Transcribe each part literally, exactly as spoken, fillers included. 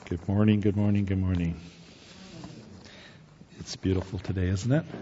Good morning, good morning, good morning. It's beautiful today, isn't it?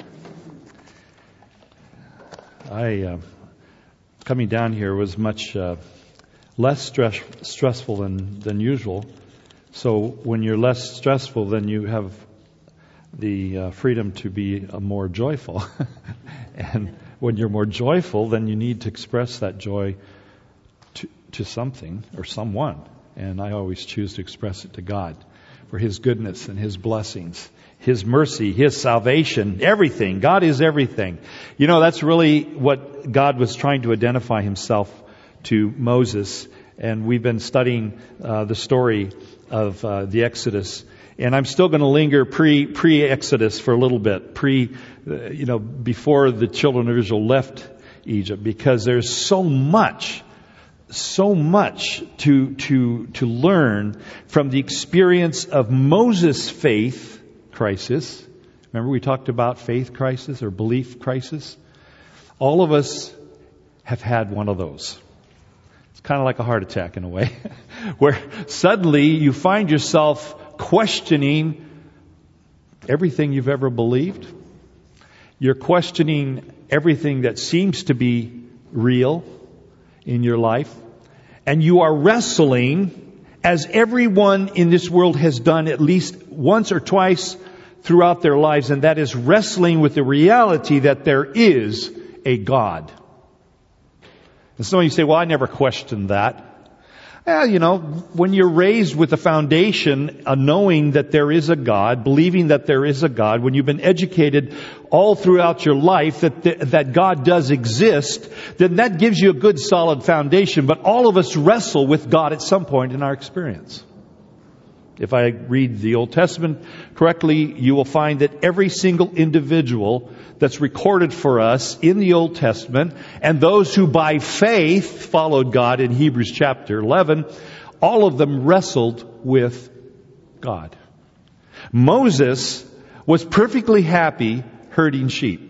I, uh, coming down here was much uh, less stress, stressful than, than usual. So when you're less stressful, then you have the uh, freedom to be uh, more joyful. And when you're more joyful, then you need to express that joy to, to something or someone. And I always choose to express it to God for His goodness and His blessings, His mercy, His salvation, everything. God is everything. You know, that's really what God was trying to identify Himself to Moses. And we've been studying uh, the story of uh, the Exodus. And I'm still going to linger pre, pre-Exodus for a little bit, pre, uh, you know, before the children of Israel left Egypt, because there's so much So much to to to learn from the experience of Moses' faith crisis. Remember we talked about faith crisis or belief crisis? All of us have had one of those. It's kind of like a heart attack in a way, where suddenly you find yourself questioning everything you've ever believed. You're questioning everything that seems to be real in your life. And you are wrestling, as everyone in this world has done at least once or twice throughout their lives, and that is wrestling with the reality that there is a God. And some of you say, well, I never questioned that. Well, you know, when you're raised with the foundation, a knowing that there is a God, believing that there is a God, when you've been educated all throughout your life that the, that God does exist, then that gives you a good solid foundation. But all of us wrestle with God at some point in our experience. If I read the Old Testament correctly, you will find that every single individual that's recorded for us in the Old Testament, and those who by faith followed God in Hebrews chapter eleven, all of them wrestled with God. Moses was perfectly happy herding sheep.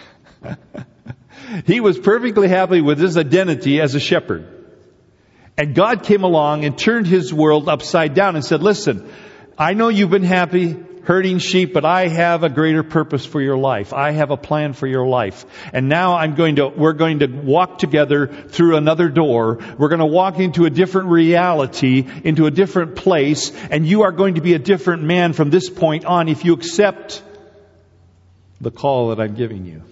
He was perfectly happy with his identity as a shepherd. And God came along and turned His world upside down and said, listen, I know you've been happy herding sheep, but I have a greater purpose for your life. I have a plan for your life. And now I'm going to, we're going to walk together through another door. We're going to walk into a different reality, into a different place, and you are going to be a different man from this point on if you accept the call that I'm giving you.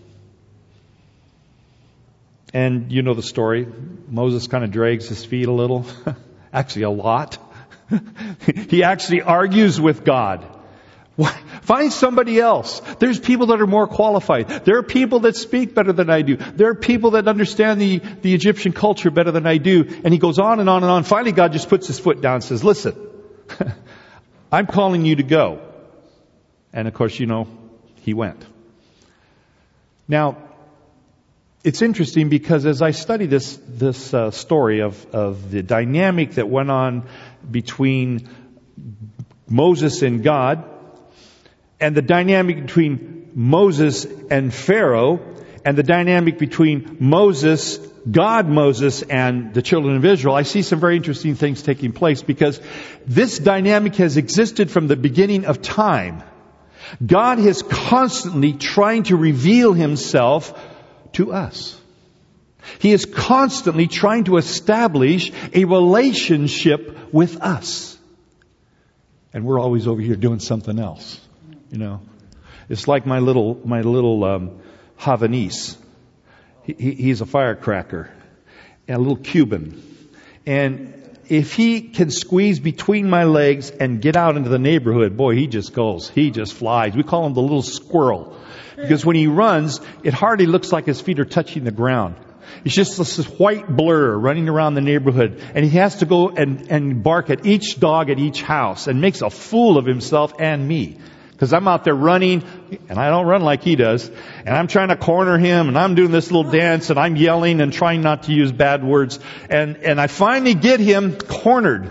And you know the story. Moses kind of drags his feet a little. Actually, a lot. He actually argues with God. Find somebody else. There's people that are more qualified. There are people that speak better than I do. There are people that understand the, the Egyptian culture better than I do. And he goes on and on and on. Finally, God just puts His foot down and says, listen, I'm calling you to go. And of course, you know, he went. Now, it's interesting because as I study this this uh, story of, of the dynamic that went on between Moses and God, and the dynamic between Moses and Pharaoh, and the dynamic between Moses, God, Moses, and the children of Israel, I see some very interesting things taking place because this dynamic has existed from the beginning of time. God is constantly trying to reveal Himself to us. He is constantly trying to establish a relationship with us. And we're always over here doing something else. You know, it's like my little, my little, um, Havanese. He, he, he's a firecracker. And a little Cuban. And if he can squeeze between my legs and get out into the neighborhood, boy, he just goes. He just flies. We call him the little squirrel. Because when he runs, it hardly looks like his feet are touching the ground. It's just this white blur running around the neighborhood. And he has to go and, and bark at each dog at each house and makes a fool of himself and me. Because I'm out there running, and I don't run like he does. And I'm trying to corner him, and I'm doing this little dance, and I'm yelling and trying not to use bad words. And, and I finally get him cornered.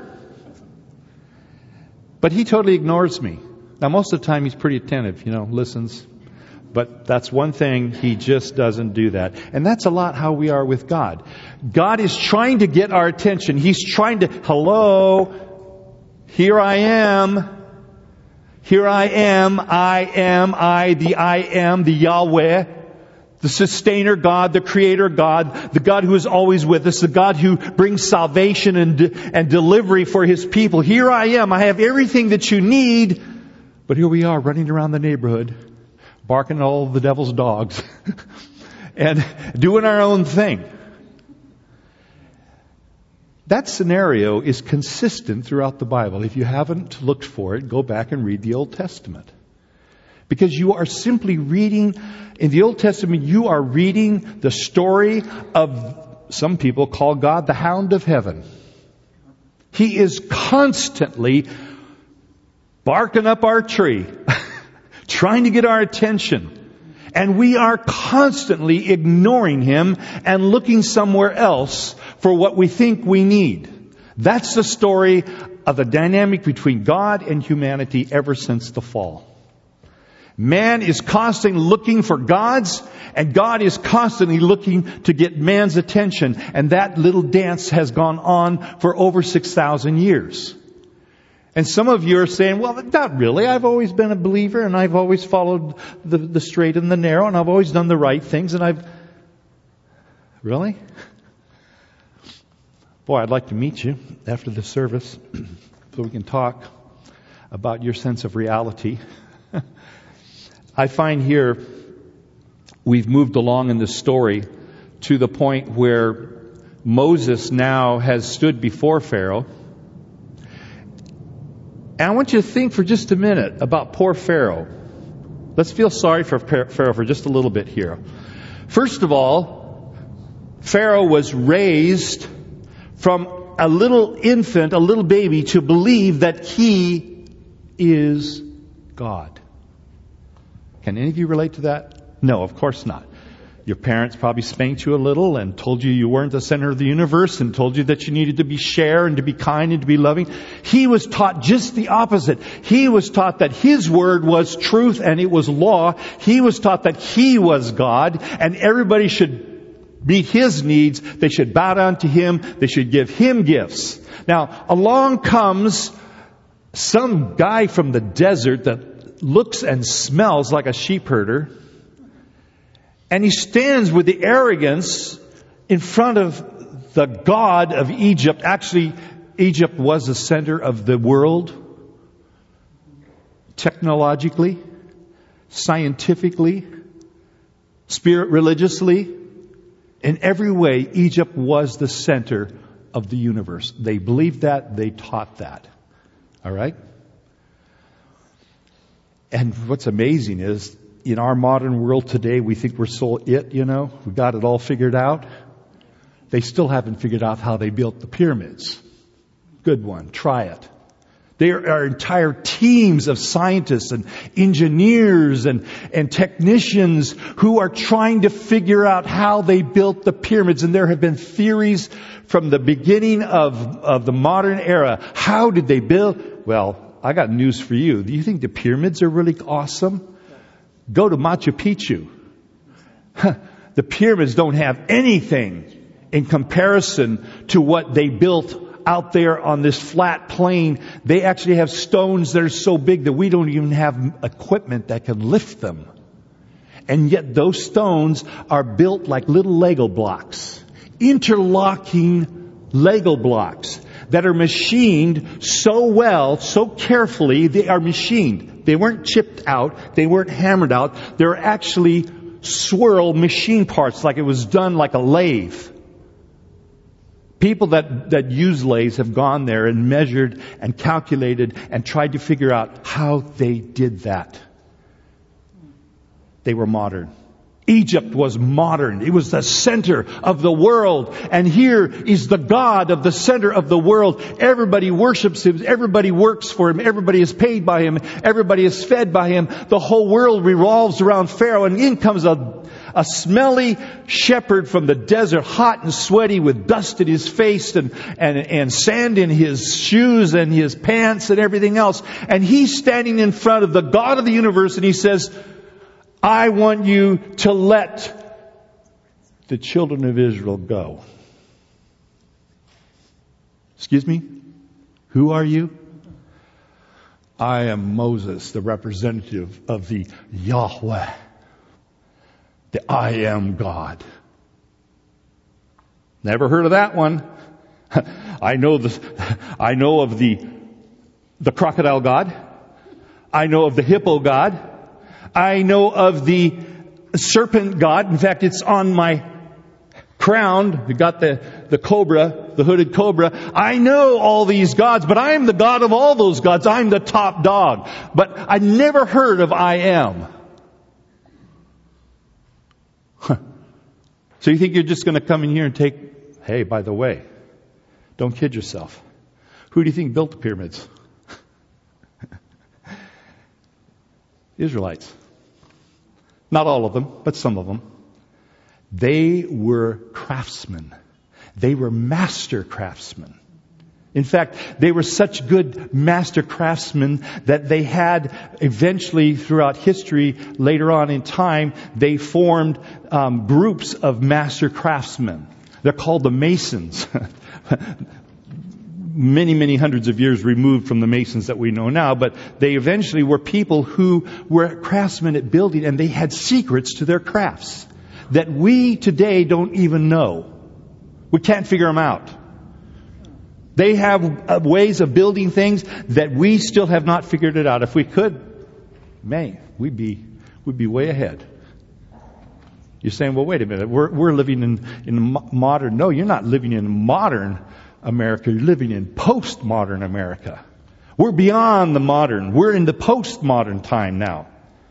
But he totally ignores me. Now, most of the time, he's pretty attentive, you know, listens. But that's one thing, He just doesn't do that. And that's a lot how we are with God. God is trying to get our attention. He's trying to, hello, Here I am. Here I am. I am. I, the I am, the Yahweh, the sustainer God, the creator God, the God who is always with us, the God who brings salvation and, and delivery for His people. Here I am. I have everything that you need. But here we are running around the neighborhood, barking at all the devil's dogs and doing our own thing. That scenario is consistent throughout the Bible. If you haven't looked for it, go back and read the Old Testament. Because you are simply reading, in the Old Testament, you are reading the story of, some people call God the Hound of Heaven. He is constantly barking up our tree, trying to get our attention. And we are constantly ignoring Him and looking somewhere else for what we think we need. That's the story of the dynamic between God and humanity ever since the fall. Man is constantly looking for God's, and God is constantly looking to get man's attention. And that little dance has gone on for over six thousand years. And some of you are saying, well, not really. I've always been a believer, and I've always followed the, the straight and the narrow, and I've always done the right things, and I've... Really? Boy, I'd like to meet you after the service so we can talk about your sense of reality. I find here we've moved along in this story to the point where Moses now has stood before Pharaoh. And I want you to think for just a minute about poor Pharaoh. Let's feel sorry for Pharaoh for just a little bit here. First of all, Pharaoh was raised from a little infant, a little baby, to believe that he is God. Can any of you relate to that? No, of course not. Your parents probably spanked you a little and told you you weren't the center of the universe and told you that you needed to be share and to be kind and to be loving. He was taught just the opposite. He was taught that His word was truth and it was law. He was taught that He was God and everybody should meet His needs. They should bow down to Him. They should give Him gifts. Now, along comes some guy from the desert that looks and smells like a sheep herder. And he stands with the arrogance in front of the God of Egypt. Actually, Egypt was the center of the world. Technologically, scientifically, spirit religiously. In every way, Egypt was the center of the universe. They believed that. They taught that. All right? And what's amazing is, in our modern world today, we think we're so it, you know. We got it all figured out. They still haven't figured out how they built the pyramids. Good one. Try it. There are entire teams of scientists and engineers and, and technicians who are trying to figure out how they built the pyramids. And there have been theories from the beginning of, of the modern era. How did they build? Well, I got news for you. Do you think the pyramids are really awesome? Go to Machu Picchu. The pyramids don't have anything in comparison to what they built out there on this flat plain. They actually have stones that are so big that we don't even have equipment that can lift them. And yet those stones are built like little Lego blocks. Interlocking Lego blocks that are machined so well, so carefully, they are machined. They weren't chipped out. They weren't hammered out. They're actually swirl machine parts, like it was done like a lathe. People that, that use lathes have gone there and measured and calculated and tried to figure out how they did that. They were modern. Egypt was modern. It was the center of the world. And here is the God of the center of the world. Everybody worships Him. Everybody works for Him. Everybody is paid by Him. Everybody is fed by Him. The whole world revolves around Pharaoh. And in comes a, a smelly shepherd from the desert, hot and sweaty with dust in his face and, and, and sand in his shoes and his pants and everything else. And he's standing in front of the God of the universe and he says, I want you to let the children of Israel go. Excuse me? Who are you? I am Moses, the representative of the Yahweh, the I am God. Never heard of that one. I know the, I know of the, the crocodile God. I know of the hippo God. I know of the serpent God. In fact, it's on my crown. We got the, the cobra, the hooded cobra. I know all these gods, but I am the God of all those gods. I'm the top dog. But I never heard of I am. Huh. So you think you're just going to come in here and take, hey, by the way, don't kid yourself. Who do you think built the pyramids? Israelites. Not all of them, but some of them. They were craftsmen. They were master craftsmen. In fact, they were such good master craftsmen that they had eventually throughout history, later on in time, they formed um, groups of master craftsmen. They're called the Masons. Many, many hundreds of years removed from the Masons that we know now, but they eventually were people who were craftsmen at building, and they had secrets to their crafts that we today don't even know. We can't figure them out. They have uh, ways of building things that we still have not figured it out. If we could, man, we'd be we'd be way ahead. You're saying, well, wait a minute, we're we're living in in modern. No, you're not living in modern America. You're living in postmodern America. We're beyond the modern. We're in the postmodern time now.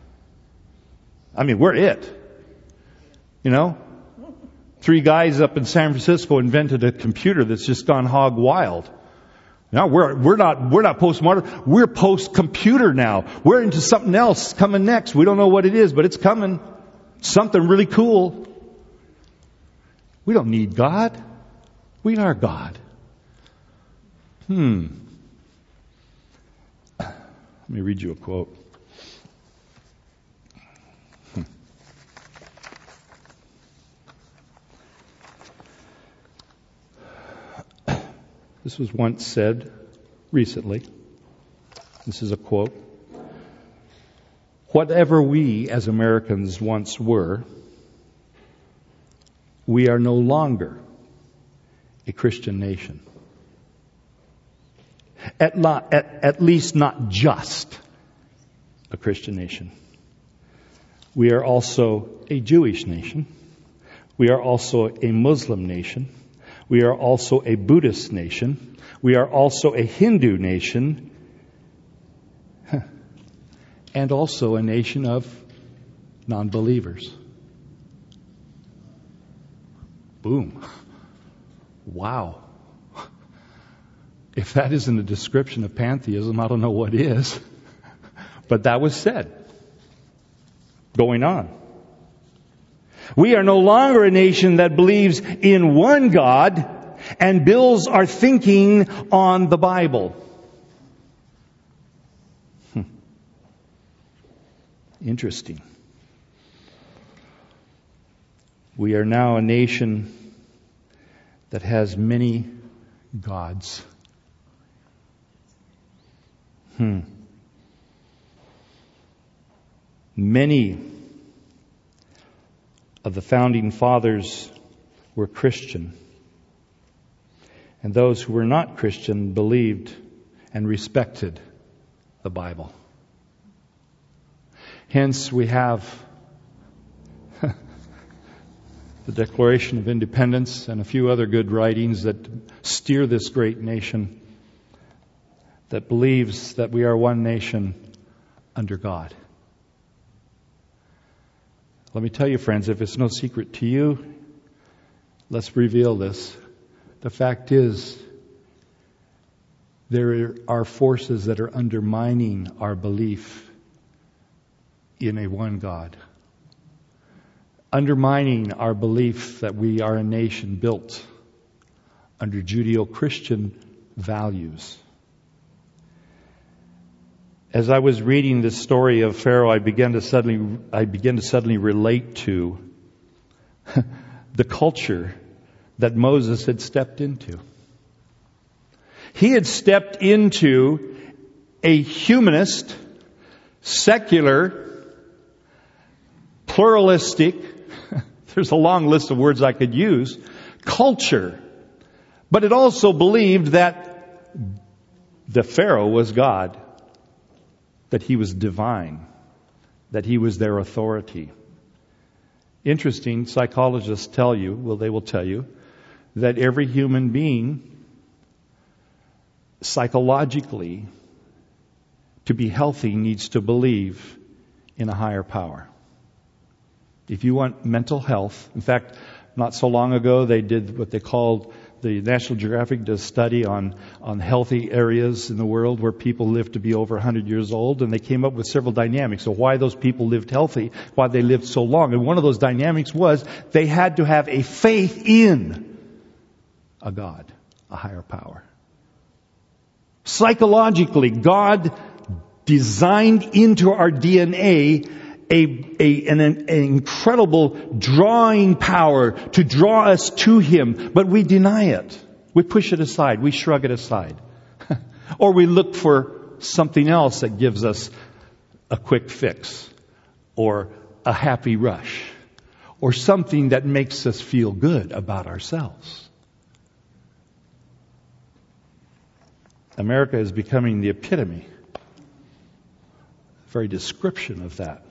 I mean, we're it. You know? Three guys up in San Francisco invented a computer that's just gone hog wild. Now we're we're not we're not postmodern. We're post-computer now. We're into something else coming next. We don't know what it is, but it's coming. Something really cool. We don't need God. We are God. Hmm. Let me read you a quote. Hmm. This was once said recently. This is a quote. Whatever we as Americans once were, we are no longer a Christian nation. At, lo- at, at least not just a Christian nation. We are also a Jewish nation. We are also a Muslim nation. We are also a Buddhist nation. We are also a Hindu nation. And also a nation of non-believers. Boom. Wow. If that isn't a description of pantheism, I don't know what is. But that was said. Going on. We are no longer a nation that believes in one God and builds our thinking on the Bible. Hmm. Interesting. We are now a nation that has many gods. Hmm. Many of the founding fathers were Christian. And those who were not Christian believed and respected the Bible. Hence we have the Declaration of Independence and a few other good writings that steer this great nation that believes that we are one nation under God. Let me tell you, friends, if it's no secret to you, let's reveal this. The fact is, there are forces that are undermining our belief in a one God. Undermining our belief that we are a nation built under Judeo-Christian values. As I was reading this story of Pharaoh, I began to suddenly, I began to suddenly relate to the culture that Moses had stepped into. He had stepped into a humanist, secular, pluralistic, there's a long list of words I could use, culture. But it also believed that the Pharaoh was God, that he was divine, that he was their authority. Interesting, psychologists tell you, well, they will tell you, that every human being, psychologically, to be healthy, needs to believe in a higher power. If you want mental health, in fact, not so long ago, they did what they called, the National Geographic did a study on, on healthy areas in the world where people live to be over one hundred years old, and they came up with several dynamics of why those people lived healthy, why they lived so long. And one of those dynamics was they had to have a faith in a God, a higher power. Psychologically, God designed into our D N A A, a, an, an incredible drawing power to draw us to Him, but we deny it. We push it aside. We shrug it aside. Or we look for something else that gives us a quick fix, or a happy rush, or something that makes us feel good about ourselves. America is becoming the epitome, very description of that.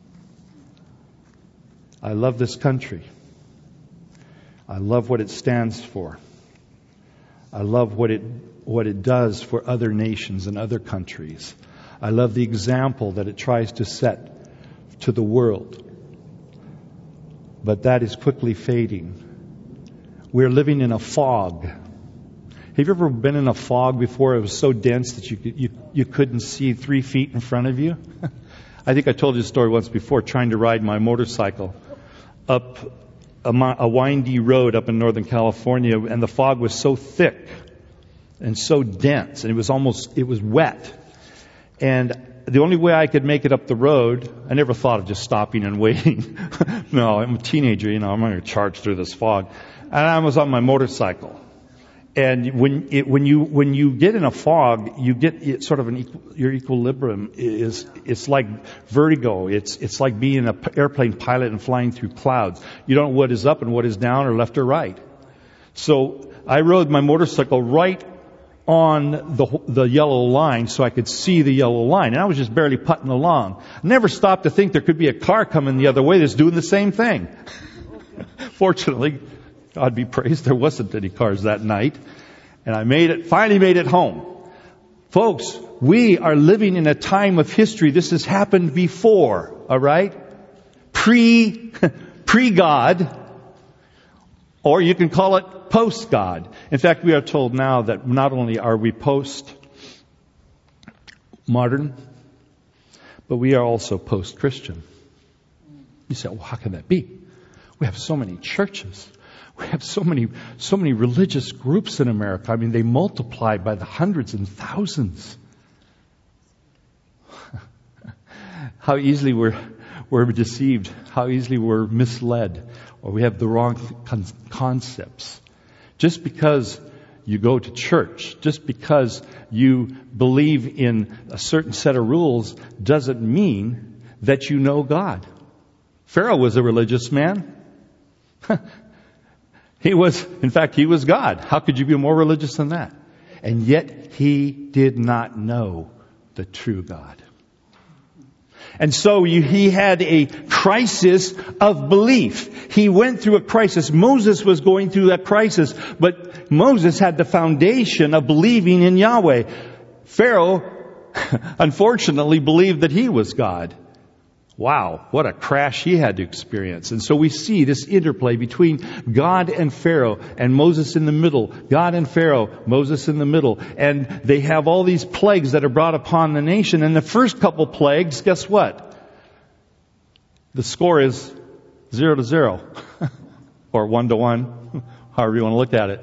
I love this country. I love what it stands for. I love what it what it does for other nations and other countries. I love the example that it tries to set to the world. But that is quickly fading. We're living in a fog. Have you ever been in a fog before? It was so dense that you you, you couldn't see three feet in front of you. I think I told you a story once before, trying to ride my motorcycle up a, a windy road up in Northern California, and the fog was so thick and so dense, and it was almost, it was wet. And the only way I could make it up the road, I never thought of just stopping and waiting. No, I'm a teenager, you know, I'm going to charge through this fog. And I was on my motorcycle. And when it, when you when you get in a fog, you get it sort of an equal, your equilibrium is it's like vertigo. It's it's like being an airplane pilot and flying through clouds. You don't know what is up and what is down or left or right. So I rode my motorcycle right on the the yellow line so I could see the yellow line, and I was just barely putting along. Never stopped to think there could be a car coming the other way that's doing the same thing. Fortunately, God be praised, there wasn't any cars that night. And I made it, finally made it home. Folks, we are living in a time of history. This has happened before, all right? Pre, pre-God, or you can call it post-God. In fact, we are told now that not only are we post-modern, but we are also post-Christian. You say, well, how can that be? We have so many churches. We have so many, so many religious groups in America. I mean, they multiply by the hundreds and thousands. How easily we're, we're deceived. How easily we're misled. Or we have the wrong con- concepts. Just because you go to church, just because you believe in a certain set of rules, doesn't mean that you know God. Pharaoh was a religious man. He was, in fact, he was God. How could you be more religious than that? And yet he did not know the true God. And so you, he had a crisis of belief. He went through a crisis. Moses was going through that crisis, but Moses had the foundation of believing in Yahweh. Pharaoh, unfortunately, believed that he was God. Wow, what a crash he had to experience. And so we see this interplay between God and Pharaoh, and Moses in the middle. God and Pharaoh, Moses in the middle. And they have all these plagues that are brought upon the nation. And the first couple plagues, guess what? The score is zero to zero. Or one to one, however you want to look at it.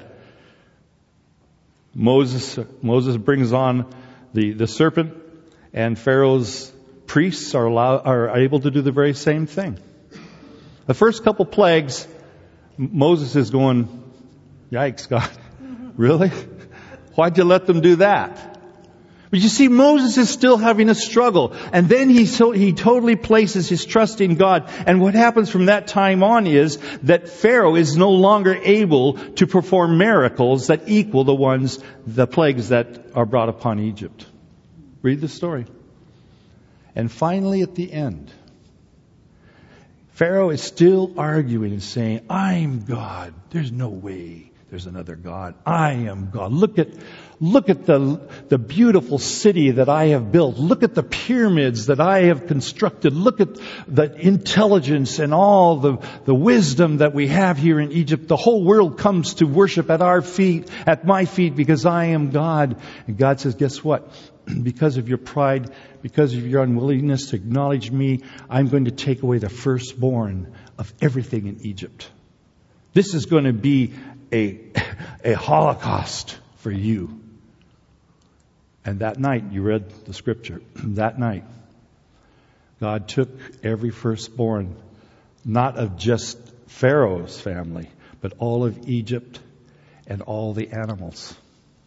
Moses, Moses brings on the, the serpent, and Pharaoh's priests are allowed, are able to do the very same thing. The first couple plagues, Moses is going, yikes, God, really? Why'd you let them do that? But you see, Moses is still having a struggle. And then he so, he totally places his trust in God. And what happens from that time on is that Pharaoh is no longer able to perform miracles that equal the ones, the plagues that are brought upon Egypt. Read the story. And finally at the end, Pharaoh is still arguing and saying, I'm God. There's no way there's another God. I am God. Look at, look at the, the beautiful city that I have built. Look at the pyramids that I have constructed. Look at the intelligence and all the, the wisdom that we have here in Egypt. The whole world comes to worship at our feet, at my feet, because I am God. And God says, guess what? Because of your pride, because of your unwillingness to acknowledge me, I'm going to take away the firstborn of everything in Egypt. This is going to be a, a holocaust for you. And that night, you read the scripture, that night, God took every firstborn, not of just Pharaoh's family, but all of Egypt and all the animals.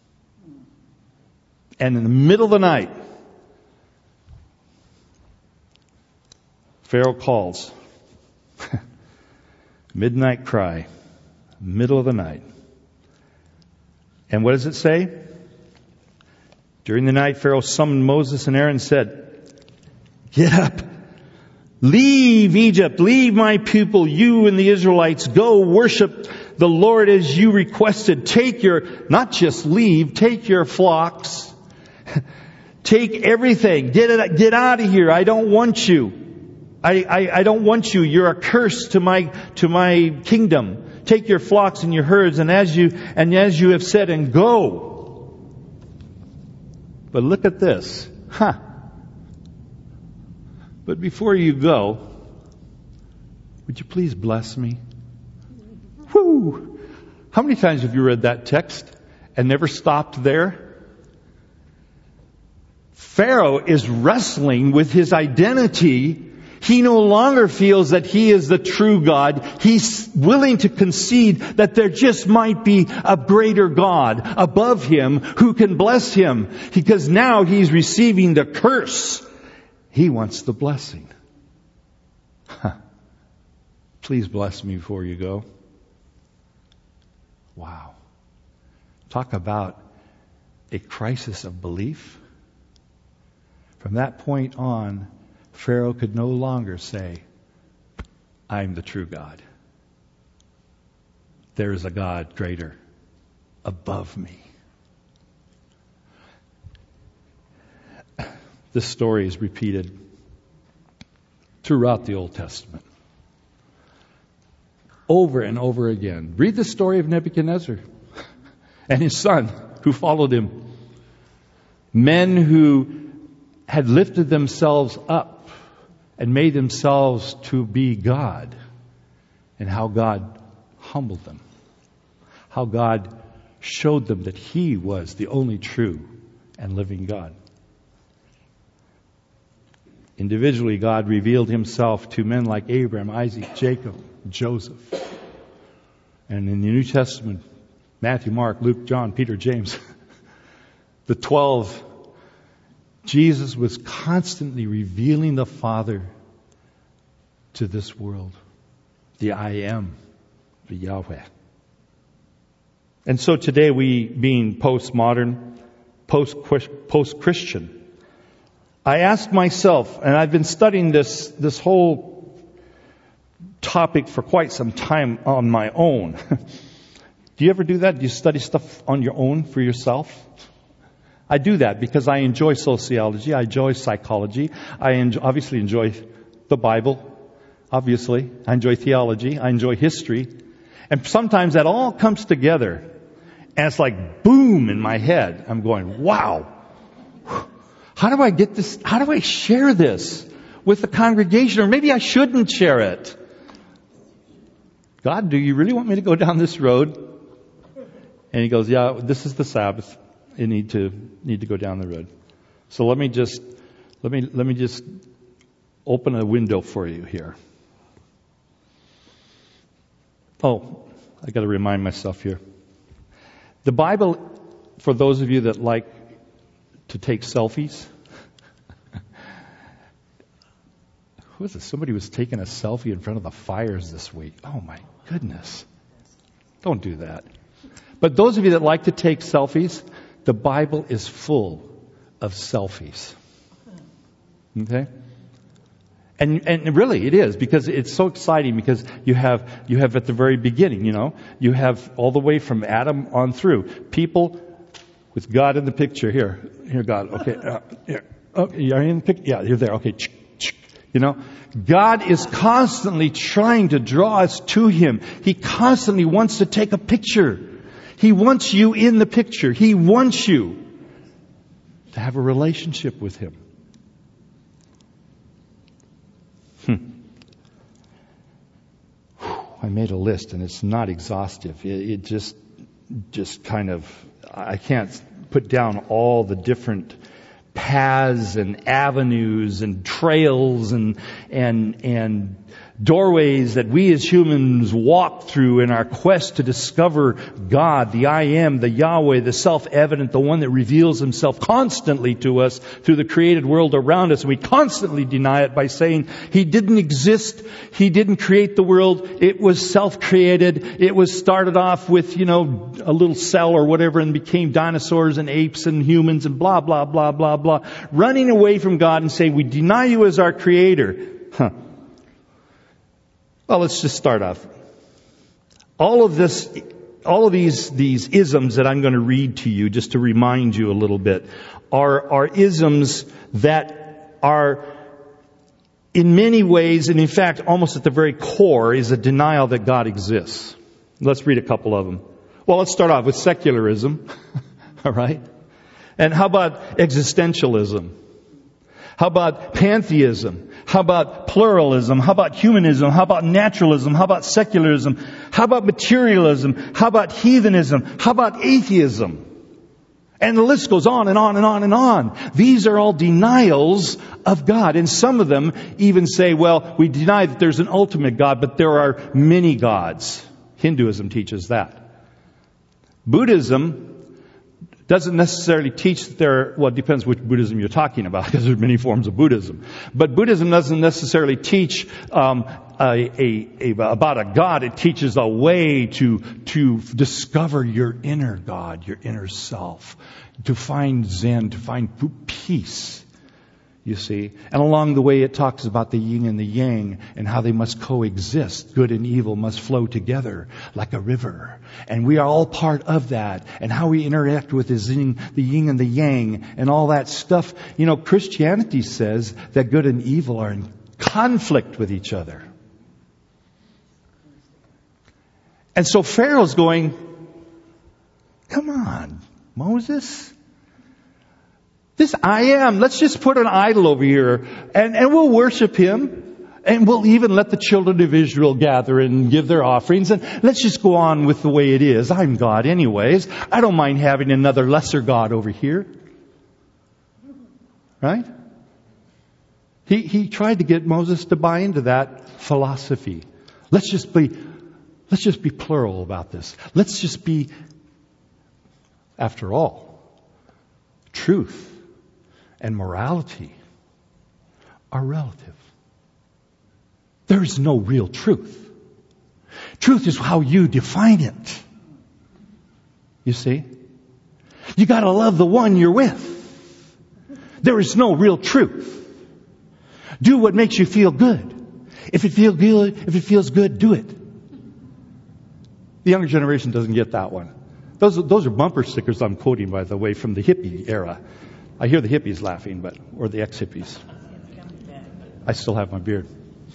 And in the middle of the night, Pharaoh calls. Midnight cry. Middle of the night. And what does it say? During the night, Pharaoh summoned Moses and Aaron and said, get up. Leave Egypt. Leave my people. You and the Israelites. Go worship the Lord as you requested. Take your, not just leave, take your flocks. Take everything. Get it, get out of here. I don't want you. I, I, I don't want you. You're a curse to my, to my kingdom. Take your flocks and your herds, and as you, and as you have said, and go. But look at this. Huh. But before you go, would you please bless me? Whoo! How many times have you read that text and never stopped there? Pharaoh is wrestling with his identity. He no longer feels that he is the true God. He's willing to concede that there just might be a greater God above him who can bless him. Because now he's receiving the curse. He wants the blessing. Huh. Please bless me before you go. Wow. Talk about a crisis of belief. From that point on, Pharaoh could no longer say, I'm the true God. There is a God greater above me. This story is repeated throughout the Old Testament. Over and over again. Read the story of Nebuchadnezzar and his son who followed him. Men who had lifted themselves up and made themselves to be God, and how God humbled them. How God showed them that He was the only true and living God. Individually, God revealed Himself to men like Abraham, Isaac, Jacob, Joseph. And in the New Testament, Matthew, Mark, Luke, John, Peter, James, the twelve, Jesus was constantly revealing the Father to this world. The I am, the Yahweh. And so today we, being postmodern, post, post-Christian, I asked myself, and I've been studying this, this whole topic for quite some time on my own. Do you ever do that? Do you study stuff on your own for yourself? I do that because I enjoy sociology. I enjoy psychology. I enjoy, obviously enjoy the Bible. Obviously. I enjoy theology. I enjoy history. And sometimes that all comes together. And it's like boom in my head. I'm going, wow. How do I get this? How do I share this with the congregation? Or maybe I shouldn't share it. God, do you really want me to go down this road? And He goes, yeah, this is the Sabbath. You need to need to go down the road. So let me just let me let me just open a window for you here. Oh, I got to remind myself here. The Bible, for those of you that like to take selfies. Who was it? Somebody was taking a selfie in front of the fires this week. Oh my goodness. Don't do that. But those of you that like to take selfies, the Bible is full of selfies. Okay? And and really it is, because it's so exciting, because you have you have at the very beginning, you know, you have all the way from Adam on through people with God in the picture. Here, here, God. Okay, uh, here. Oh, you're in the picture. Yeah, you're there. Okay, you know, God is constantly trying to draw us to Him. He constantly wants to take a picture. He wants you in the picture. He wants you to have a relationship with Him. Hmm. I made a list, and it's not exhaustive. It, it just, just kind of, I can't put down all the different paths and avenues and trails and and and doorways that we as humans walk through in our quest to discover God, the I Am, the Yahweh, the self-evident, the one that reveals Himself constantly to us through the created world around us. And we constantly deny it by saying He didn't exist, He didn't create the world, it was self-created, it was started off with, you know, a little cell or whatever and became dinosaurs and apes and humans and blah, blah, blah, blah, blah. Running away from God and saying we deny You as our Creator. Huh. Well, let's just start off. All of this, all of these, these isms that I'm going to read to you, just to remind you a little bit, are, are isms that are in many ways, and in fact, almost at the very core, is a denial that God exists. Let's read a couple of them. Well, let's start off with secularism. All right? And how about existentialism? How about pantheism? How about pluralism? How about humanism? How about naturalism? How about secularism? How about materialism? How about heathenism? How about atheism? And the list goes on and on and on and on. These are all denials of God. And some of them even say, well, we deny that there's an ultimate God, but there are many gods. Hinduism teaches that. Buddhism doesn't necessarily teach that there, well, it depends which Buddhism you're talking about, because there's many forms of Buddhism. But Buddhism doesn't necessarily teach um, a, a, a, about a God. It teaches a way to, to discover your inner God, your inner self, to find Zen, to find peace. You see, and along the way it talks about the yin and the yang and how they must coexist. Good and evil must flow together like a river. And we are all part of that. And how we interact with the yin, the yin and the yang and all that stuff. You know, Christianity says that good and evil are in conflict with each other. And so Pharaoh's going, come on, Moses. This I Am, let's just put an idol over here and, and we'll worship Him. And we'll even let the children of Israel gather and give their offerings. And let's just go on with the way it is. I'm God anyways. I don't mind having another lesser God over here. Right? He, he tried to get Moses to buy into that philosophy. Let's just be, let's just be plural about this. Let's just be, after all, truth and morality are relative. There is no real truth. Truth is how you define it. You see? You gotta love the one you're with. There is no real truth. Do what makes you feel good. If it feels good, if it feels good, do it. The younger generation doesn't get that one. Those, those are bumper stickers I'm quoting, by the way, from the hippie era. I hear the hippies laughing, but, or the ex-hippies. I still have my beard.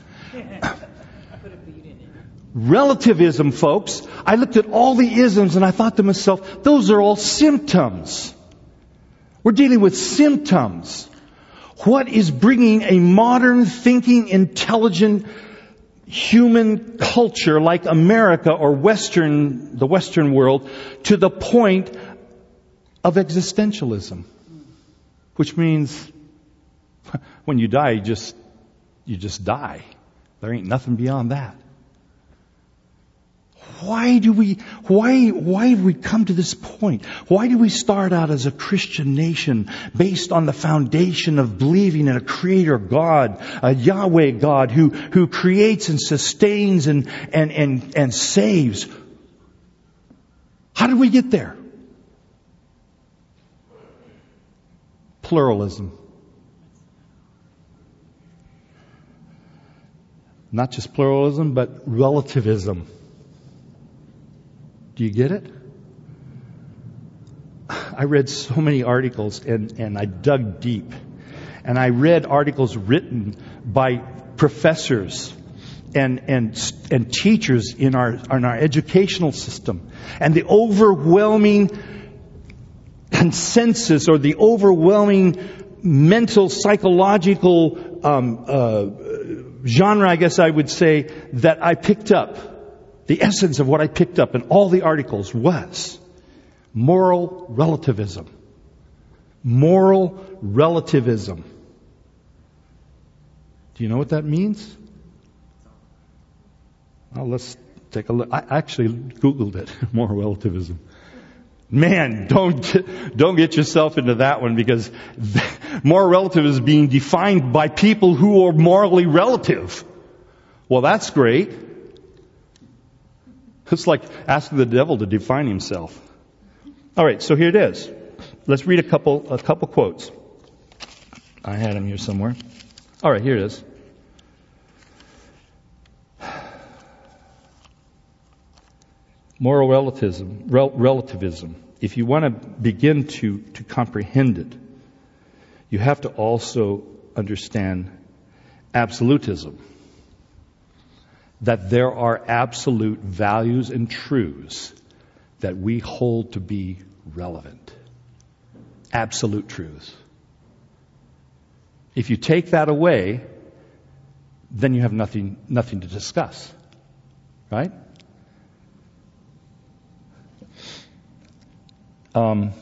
Relativism, folks. I looked at all the isms and I thought to myself, those are all symptoms. We're dealing with symptoms. What is bringing a modern, thinking, intelligent human culture like America or Western, the Western world, to the point of existentialism? Which means when you die, you just, you just die. There ain't nothing beyond that. Why do we, why, why have we come to this point? Why do we start out as a Christian nation based on the foundation of believing in a creator God, a Yahweh God who, who creates and sustains and, and, and, and saves? How did we get there? Pluralism. Not just pluralism, but relativism. Do you get it? I read so many articles and, and I dug deep. And I read articles written by professors and, and, and teachers in our, in our educational system. And the overwhelming consensus or the overwhelming mental, psychological um, uh, genre, I guess I would say, that I picked up. The essence of what I picked up in all the articles was moral relativism. Moral relativism. Do you know what that means? Well, let's take a look. I actually Googled it, moral relativism. Man, don't get, don't get yourself into that one, because moral relativism is being defined by people who are morally relative. Well, that's great. It's like asking the devil to define himself. All right, so here it is. Let's read a couple a couple quotes. I had them here somewhere. All right, here it is. Moral relativism. Rel- relativism. If you want to begin to, to comprehend it, you have to also understand absolutism. That there are absolute values and truths that we hold to be relevant. Absolute truths. If you take that away, then you have nothing, nothing to discuss. Right? Um,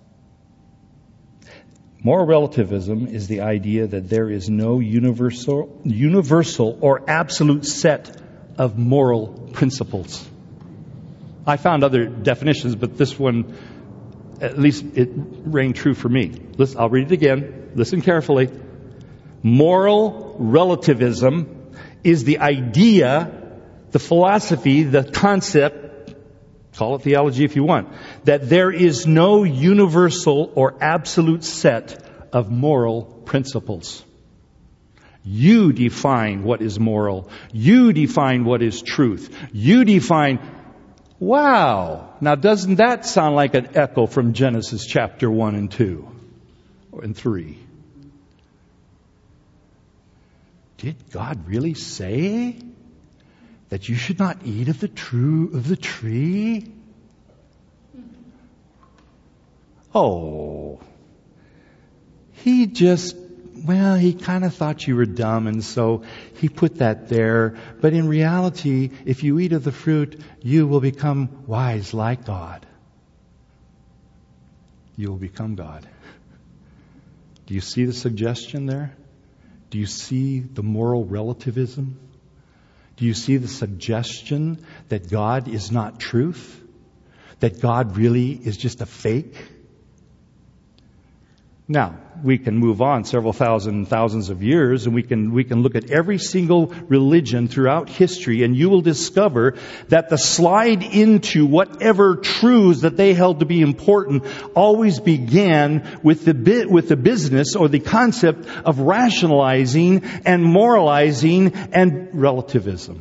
moral relativism is the idea that there is no universal, universal or absolute set of moral principles. I found other definitions, but this one, at least it rang true for me. Listen, I'll read it again. Listen carefully. Moral relativism is the idea, the philosophy, the concept, call it theology if you want, that there is no universal or absolute set of moral principles. You define what is moral. You define what is truth. You define, wow. Now doesn't that sound like an echo from Genesis chapter one and two and three? Did God really say that you should not eat of the true of the tree? Oh, he just Well, he kind of thought you were dumb, and so he put that there. But in reality, if you eat of the fruit, you will become wise like God. You will become God. Do you see the suggestion there? Do you see the moral relativism? Do you see the suggestion that God is not truth? That God really is just a fake? Now, we can move on several thousand, thousands of years, and we can, we can look at every single religion throughout history, and you will discover that the slide into whatever truths that they held to be important always began with the bit, with the business or the concept of rationalizing and moralizing and relativism.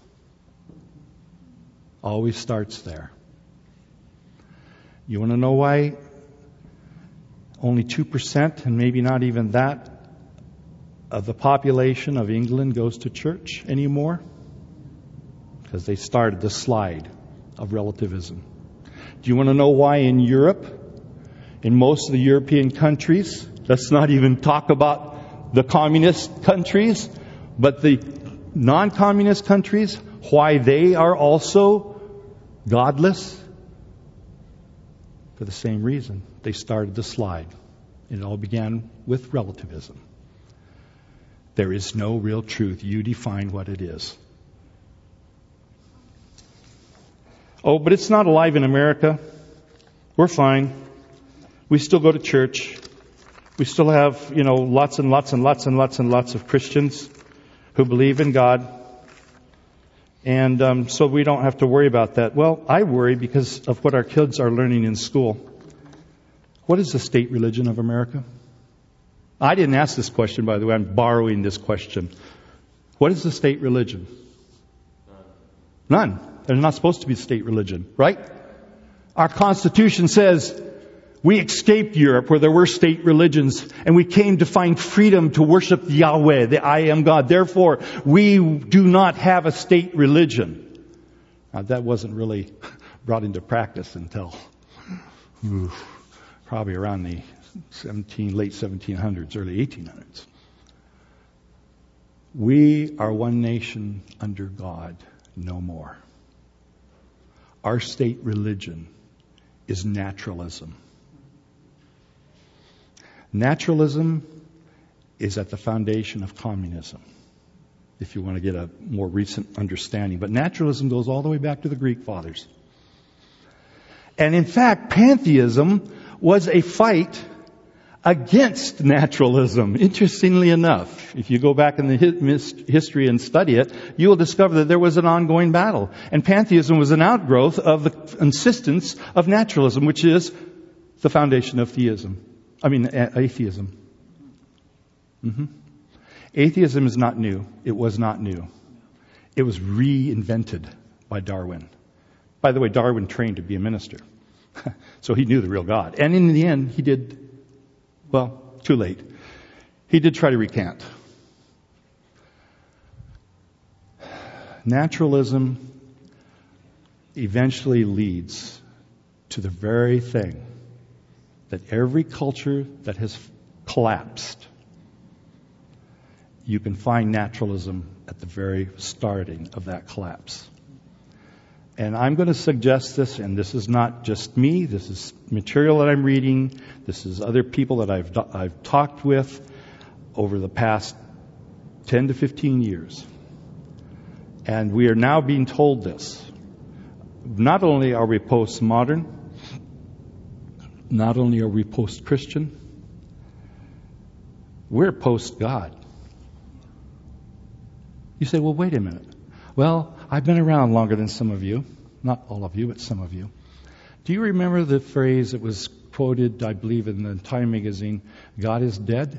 Always starts there. You want to know why only two percent, and maybe not even that, of the population of England goes to church anymore? Because they started the slide of relativism. Do you want to know why in Europe, in most of the European countries, let's not even talk about the communist countries, but the non-communist countries, why they are also godless? For the same reason. They started the slide. It all began with relativism. There is no real truth. You define what it is. Oh, but it's not alive in America. We're fine. We still go to church. We still have, you know, lots and lots and lots and lots and lots of Christians who believe in God. And um, so we don't have to worry about that. Well, I worry because of what our kids are learning in school. What is the state religion of America? I didn't ask this question, by the way. I'm borrowing this question. What is the state religion? None. There's not supposed to be state religion, right? Our Constitution says we escaped Europe where there were state religions and we came to find freedom to worship Yahweh, the I am God. Therefore, we do not have a state religion. Now, that wasn't really brought into practice until ooh, probably around the seventeen, late seventeen hundreds, early eighteen hundreds. We are one nation under God, no more. Our state religion is naturalism. Naturalism is at the foundation of communism, if you want to get a more recent understanding. But naturalism goes all the way back to the Greek fathers. And in fact, pantheism was a fight against naturalism. Interestingly enough, if you go back in the history and study it, you will discover that there was an ongoing battle. And pantheism was an outgrowth of the insistence of naturalism, which is the foundation of theism. I mean, atheism. Mm-hmm. Atheism is not new. It was not new. It was reinvented by Darwin. By the way, Darwin trained to be a minister. So he knew the real God. And in the end, he did, well, too late. He did try to recant. Naturalism eventually leads to the very thing that every culture that has collapsed, you can find naturalism at the very starting of that collapse. And I'm going to suggest this, and this is not just me, this is material that I'm reading, this is other people that I've I've talked with over the past ten to fifteen years. And we are now being told this. Not only are we postmodern, not only are we post-Christian, we're post-God. You say, well, wait a minute. Well, I've been around longer than some of you. Not all of you, but some of you. Do you remember the phrase that was quoted, I believe, in the Time magazine, God is dead?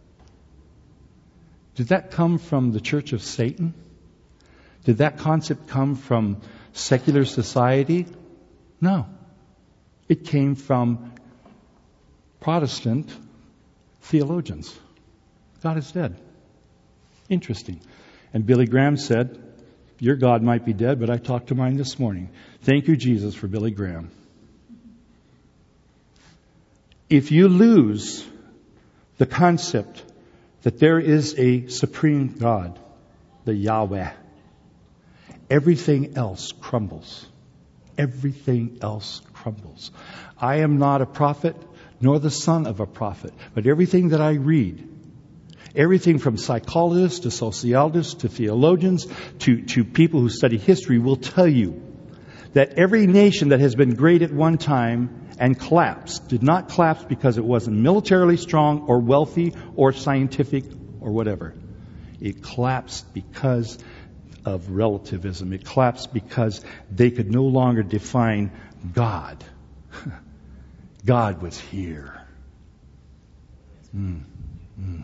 Did that come from the Church of Satan? Did that concept come from secular society? No. It came from Protestant theologians. God is dead. Interesting. And Billy Graham said, your God might be dead, but I talked to mine this morning. Thank you, Jesus, for Billy Graham. If you lose the concept that there is a supreme God, the Yahweh, everything else crumbles. Everything else crumbles. I am not a prophet, nor the son of a prophet, but everything that I read, everything from psychologists to sociologists to theologians to, to people who study history will tell you that every nation that has been great at one time and collapsed did not collapse because it wasn't militarily strong or wealthy or scientific or whatever. It collapsed because of relativism. It collapsed because they could no longer define God. God was here. Mm. Mm.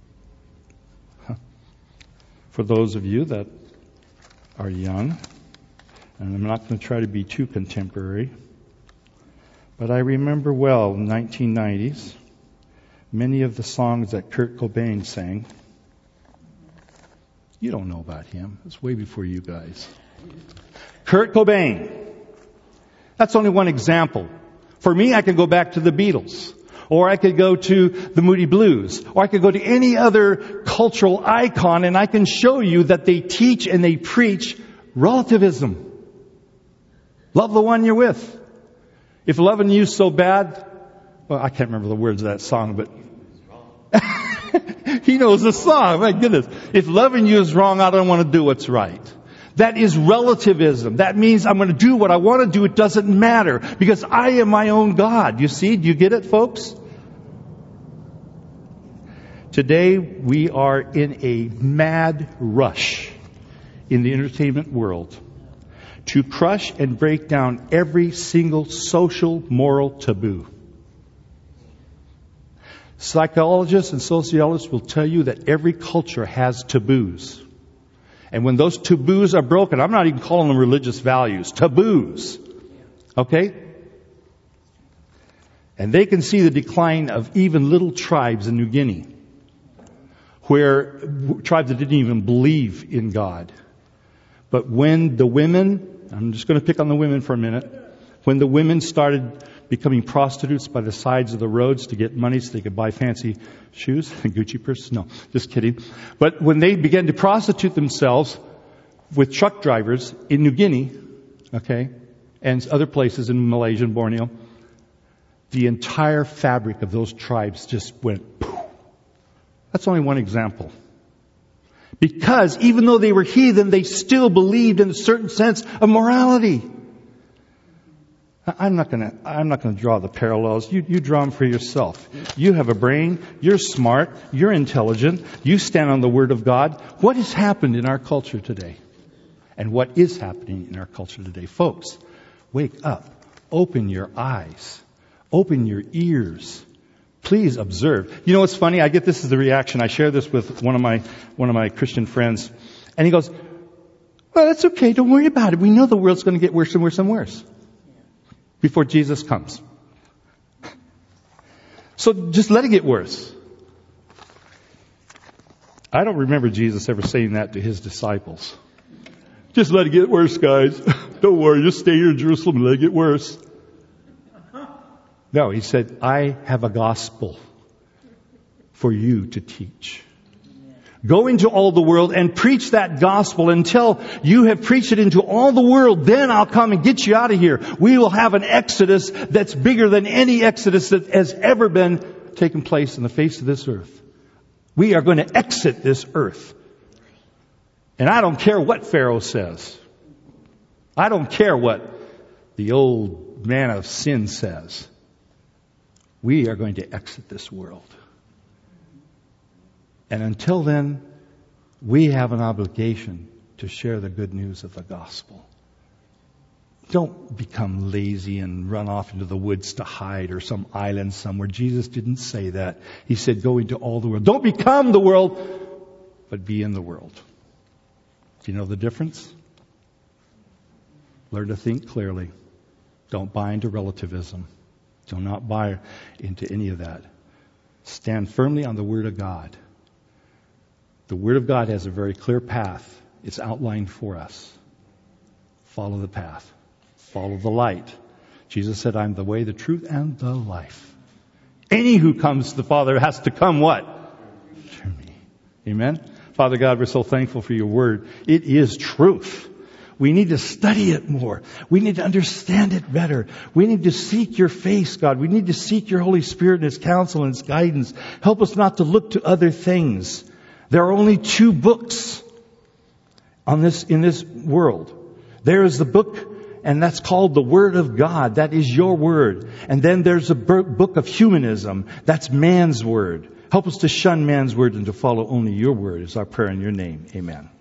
For those of you that are young, and I'm not going to try to be too contemporary, but I remember well in the nineteen nineties, many of the songs that Kurt Cobain sang. You don't know about him. It's way before you guys. Kurt Cobain. That's only one example. For me, I could go back to the Beatles. Or I could go to the Moody Blues. Or I could go to any other cultural icon and I can show you that they teach and they preach relativism. Love the one you're with. If loving you's so bad, well, I can't remember the words of that song, but he knows the song. My goodness. If loving you is wrong, I don't want to do what's right. That is relativism. That means I'm going to do what I want to do. It doesn't matter because I am my own God. You see? Do you get it, folks? Today, we are in a mad rush in the entertainment world to crush and break down every single social, moral taboo. Psychologists and sociologists will tell you that every culture has taboos. And when those taboos are broken, I'm not even calling them religious values, taboos. Okay? And they can see the decline of even little tribes in New Guinea, where tribes that didn't even believe in God. But when the women, I'm just going to pick on the women for a minute, when the women started becoming prostitutes by the sides of the roads to get money so they could buy fancy shoes and Gucci purses, no, just kidding. But when they began to prostitute themselves with truck drivers in New Guinea, okay, and other places in Malaysia and Borneo, the entire fabric of those tribes just went poof. That's only one example. Because even though they were heathen, they still believed in a certain sense of morality. I'm not gonna, I'm not gonna draw the parallels. You, you draw them for yourself. You have a brain. You're smart. You're intelligent. You stand on the Word of God. What has happened in our culture today? And what is happening in our culture today? Folks, wake up. Open your eyes. Open your ears. Please observe. You know what's funny? I get this as the reaction. I share this with one of my one of my Christian friends. And he goes, well, that's okay. Don't worry about it. We know the world's going to get worse and worse and worse before Jesus comes. So just let it get worse. I don't remember Jesus ever saying that to his disciples. Just let it get worse, guys. Don't worry. Just stay here in Jerusalem and let it get worse. No, he said, I have a gospel for you to teach. Go into all the world and preach that gospel until you have preached it into all the world. Then I'll come and get you out of here. We will have an exodus that's bigger than any exodus that has ever been taken place in the face of this earth. We are going to exit this earth. And I don't care what Pharaoh says. I don't care what the old man of sin says. We are going to exit this world. And until then, we have an obligation to share the good news of the gospel. Don't become lazy and run off into the woods to hide or some island somewhere. Jesus didn't say that. He said, go into all the world. Don't become the world, but be in the world. Do you know the difference? Learn to think clearly. Don't buy into relativism. Do not buy into any of that. Stand firmly on the Word of God. The Word of God has a very clear path. It's outlined for us. Follow the path. Follow the light. Jesus said, I'm the way, the truth, and the life. Any who comes to the Father has to come what? To me. Amen? Father God, we're so thankful for your Word. It is truth. We need to study it more. We need to understand it better. We need to seek your face, God. We need to seek your Holy Spirit and His counsel and His guidance. Help us not to look to other things. There are only two books on this, in this world. There is the book, and that's called the Word of God. That is your Word. And then there's a book of humanism. That's man's Word. Help us to shun man's word and to follow only your word is our prayer in your name. Amen.